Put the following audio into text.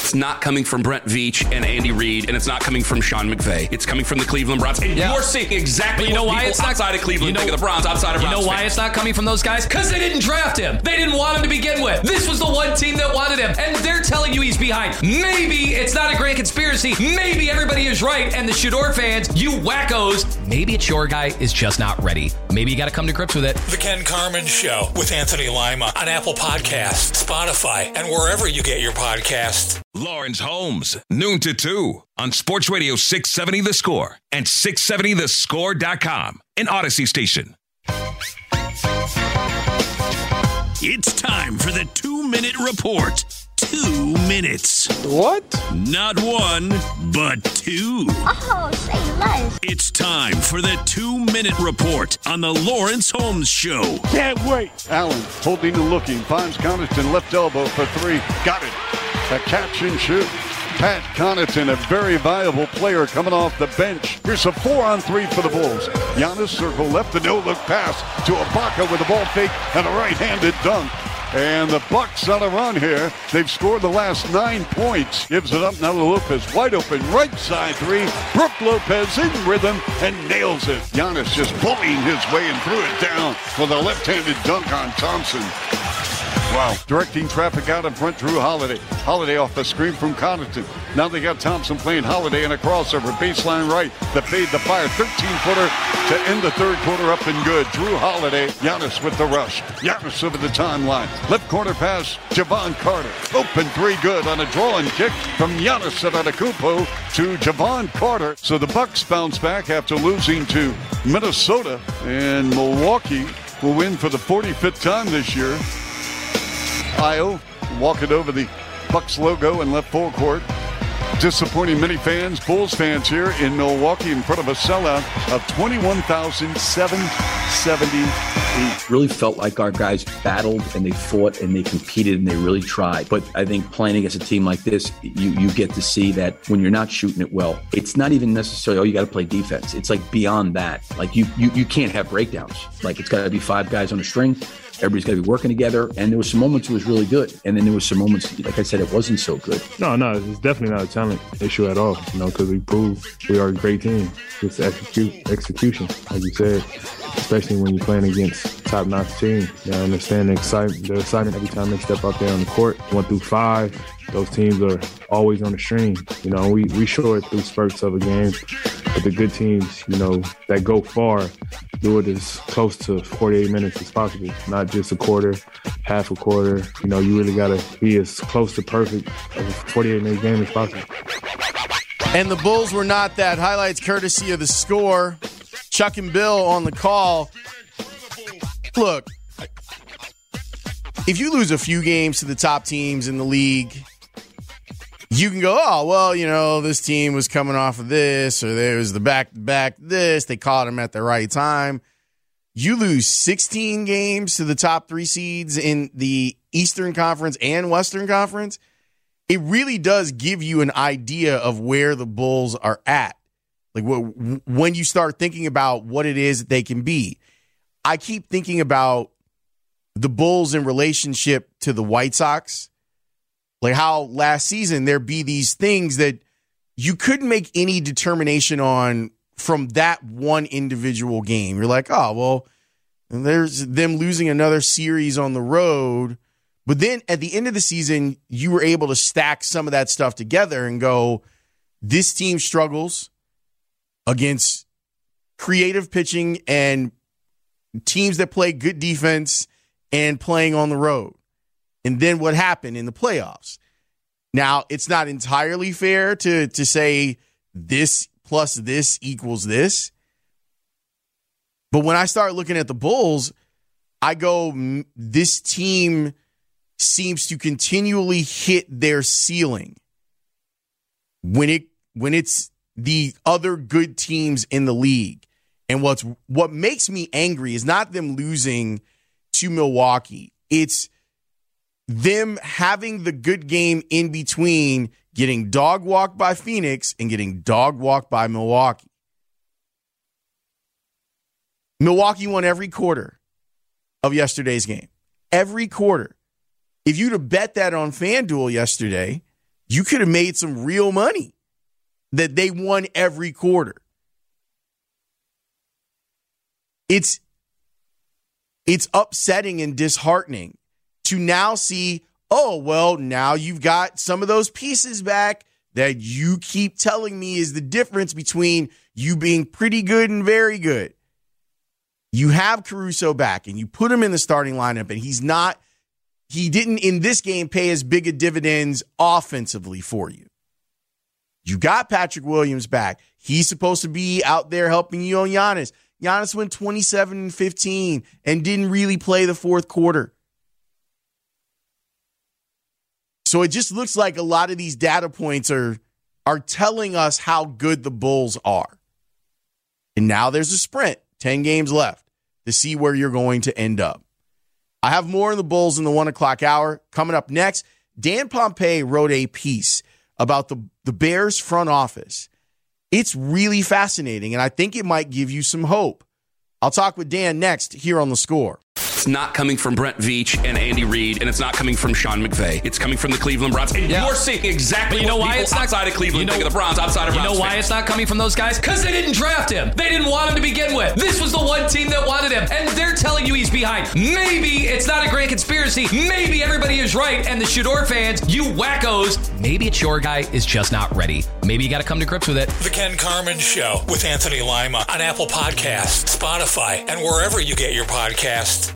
it's not coming from Brent Veach and Andy Reid, and it's not coming from Sean McVay. It's coming from the Cleveland Browns. And you're seeing exactly what people outside of Cleveland think of the Browns, outside of Browns. You know why it's not coming from those guys? Because they didn't draft him. They didn't want him to begin with. This was the one team that wanted him, and they're telling you he's behind. Maybe it's not a great conspiracy. Maybe everybody is right, and the Shador fans, you wackos, maybe it's your guy is just not ready. Maybe you got to come to grips with it. The Ken Carman Show with Anthony Lima on Apple Podcasts, Spotify, and wherever you get your podcasts. Lawrence Holmes, noon to 2 on Sports Radio 670 The Score and 670thescore.com, an Odyssey station. It's time for the 2-minute report. 2 minutes. What? Not one, but two. Oh, say less. It's time for the 2-minute report on the Lawrence Holmes Show. Can't wait. Allen holding and looking. Finds Connaughton left elbow for three. Got it. A catch and shoot. Pat Connaughton, a very viable player coming off the bench. Here's a 4-on-3 for the Bulls. Giannis circle left, the no-look pass to Ibaka with a ball fake and a right-handed dunk. And the Bucks on a run here. They've scored the last 9 points. Gives it up now to Lopez. Wide open right side three. Brook Lopez in rhythm and nails it. Giannis just bullying his way and threw it down with a left-handed dunk on Thompson. Wow. Directing traffic out in front, Drew Holiday. Holiday off the screen from Connaughton. Now they got Thompson playing Holiday in a crossover. Baseline right. The fade, the fire. 13-footer to end the third quarter up and good. Drew Holiday. Giannis with the rush. Giannis over the timeline. Left corner pass. Javon Carter. Open three good on a draw and kick from Giannis Antetokounmpo to Javon Carter. So the Bucks bounce back after losing to Minnesota. And Milwaukee will win for the 45th time this year. Io walking over the Bucks logo in left full court. Disappointing many fans, Bulls fans here in Milwaukee in front of a sellout of 21,778. Really felt like our guys battled and they fought and they competed and they really tried. But I think playing against a team like this, you get to see that when you're not shooting it well, it's not even necessarily, oh, you got to play defense. It's like beyond that. Like you can't have breakdowns. Like it's got to be 5 guys on a string. Everybody's got to be working together. And there was some moments it was really good. And then there was some moments, like I said, it wasn't so good. No, it's definitely not a talent issue at all, because we proved we are a great team. Just execution, like you said, especially when you're playing against top-notch team. I understand the excitement every time they step out there on the court. 1 through 5, those teams are always on the string. We show it through spurts of a game. But the good teams, that go far, do it as close to 48 minutes as possible, not just a quarter, half a quarter. You really got to be as close to perfect of a 48-minute game as possible. And the Bulls were not that. Highlights courtesy of The Score. Chuck and Bill on the call. Look, if you lose a few games to the top teams in the league, you can go, oh, well, this team was coming off of this, or there was the back-to-back this. They caught them at the right time. You lose 16 games to the top 3 seeds in the Eastern Conference and Western Conference. It really does give you an idea of where the Bulls are at. Like when you start thinking about what it is that they can be. I keep thinking about the Bulls in relationship to the White Sox. Like how last season there'd be these things that you couldn't make any determination on from that one individual game. You're like, oh, well, there's them losing another series on the road. But then at the end of the season, you were able to stack some of that stuff together and go, this team struggles against creative pitching and teams that play good defense and playing on the road. And then what happened in the playoffs? Now, it's not entirely fair to say this plus this equals this. But when I start looking at the Bulls, I go, this team seems to continually hit their ceiling when it's the other good teams in the league. And what makes me angry is not them losing to Milwaukee. It's them having the good game in between getting dog walked by Phoenix and getting dog walked by Milwaukee. Milwaukee won every quarter of yesterday's game. Every quarter. If you'd have bet that on FanDuel yesterday, you could have made some real money that they won every quarter. It's upsetting and disheartening to now see, oh, well, now you've got some of those pieces back that you keep telling me is the difference between you being pretty good and very good. You have Caruso back and you put him in the starting lineup, and he didn't in this game pay as big a dividends offensively for you. You got Patrick Williams back. He's supposed to be out there helping you on Giannis. Giannis went 27-15 and didn't really play the fourth quarter. So it just looks like a lot of these data points are telling us how good the Bulls are. And now there's a sprint, 10 games left, to see where you're going to end up. I have more on the Bulls in the 1 o'clock hour. Coming up next, Dan Pompei wrote a piece about the Bears front office. It's really fascinating, and I think it might give you some hope. I'll talk with Dan next here on The Score. It's not coming from Brent Veach and Andy Reid, and it's not coming from Sean McVay. It's coming from the Cleveland Browns. And you're seeing exactly what people outside of Cleveland think of the Browns, outside of Browns. You know why it's not coming from those guys? Because they didn't draft him. They didn't want him to begin with. This was the one team that wanted him, and they're telling you he's behind. Maybe it's not a grand conspiracy. Maybe everybody is right, and the Shador fans, you wackos, maybe it's your guy is just not ready. Maybe you got to come to grips with it. The Ken Carman Show with Anthony Lima on Apple Podcasts, Spotify, and wherever you get your podcasts.